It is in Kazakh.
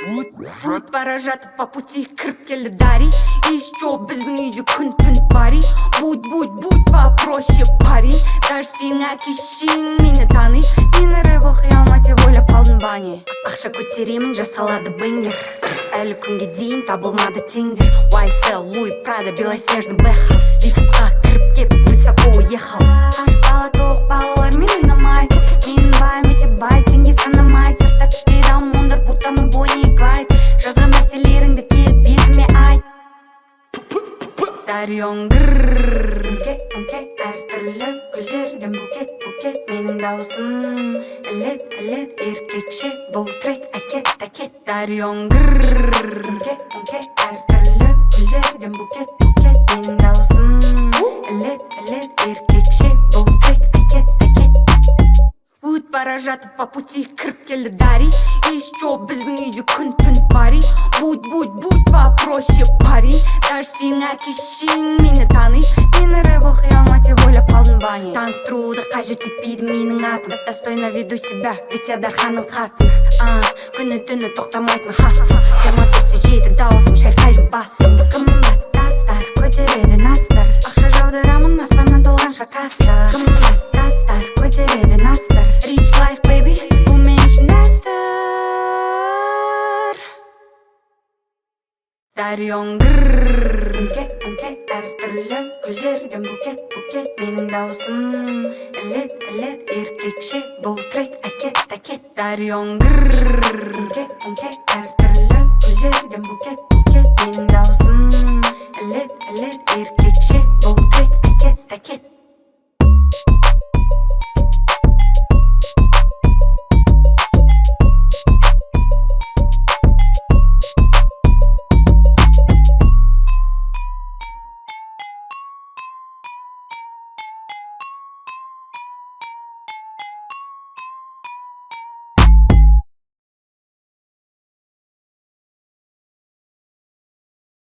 Өтіп бара жатып по пути кіріп келді Дарий. Еще біздің үйде күн түн пари. Будь попроще парень. Даже сенің әке-шешең мені таный. Мені рэп оқи алмай деп ойлап қалдың ба не? Ақша көтеремін жасалады бенгер. Әлі күнге дейін табылмады теңдер. YSL, Louis Prada, белоснежный бэха. Лифтқа кіріп кеп высоко уехал. Аш бала тоқ балалармен ойнамайды. Менің байым өте бай, теңге санамайды. Сыртта күтеді амондар, будто мы Бонни и Клайд. Жазған нәрселеріңді келіп бетіме айт. Дарион Өңке әртүрлі гүлдерден букет менің даусым әлет еркекше бұл трек әкет Дарион Өңке әртүрлі гүлдерден букет менің даусым әлет еркекше бұл трек әкет Өтіп бара жатып по пути кіріп келді Дарий. Еще біздің үйде күн түн пари. Будь попроще парень. Даже сенің әке-шешең мені таный. Мені рэп оқи алмай деп ойлап қалдың ба не? Таныстыруды қажет етпейді менің атым. Достойно веду себя, ведь я Дарханның қатыны. Күні түні тоқтамайтын хасл. 24/7 дауысым шайқайды басым. Қымбаттастар көтереді настар. Ақша жаудырамын аспаннан толған шакаса. Қымбаттастар көтереді настар. Rich life baby, бұл мен үшін дәстүр. Дарион Өңке әртүрлі гүлдерден букет менің даусым әлет еркекше бұл трек әкет Дарион Өңке әртүрлі гүлдерден букет менің даусым